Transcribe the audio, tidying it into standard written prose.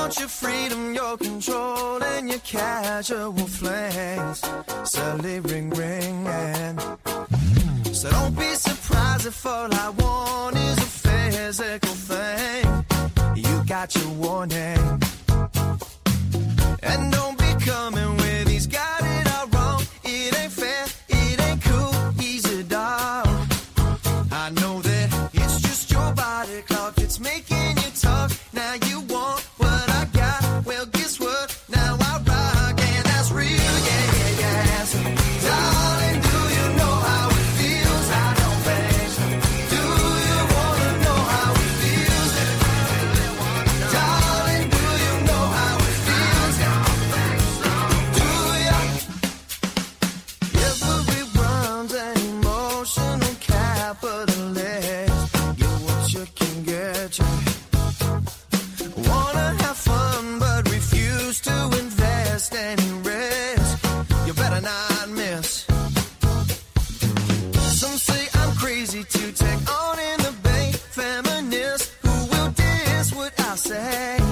want your freedom, your control, and your casual flings. Silly ring, ring, and so don't be surprised if all I want is a physical thing. You got your warning. And don't be coming with he's got it all wrong. It ain't fair, it ain't cool, easy dog. I know that it's just your body clock, it's making you talk. Now you want what I got, well guess what, now I rock. And that's real, yeah, yeah, yeah. So, darling, do you know how it feels? I don't think so. Do you wanna know how it feels? Darling, do you know how it feels? Do ya? Everyone's an emotional capitalist. Get what you can get, you wanna have fun but refuse to invest any risk. You better not miss. Some say I'm crazy to take on in the bank. Feminists who will diss what I say.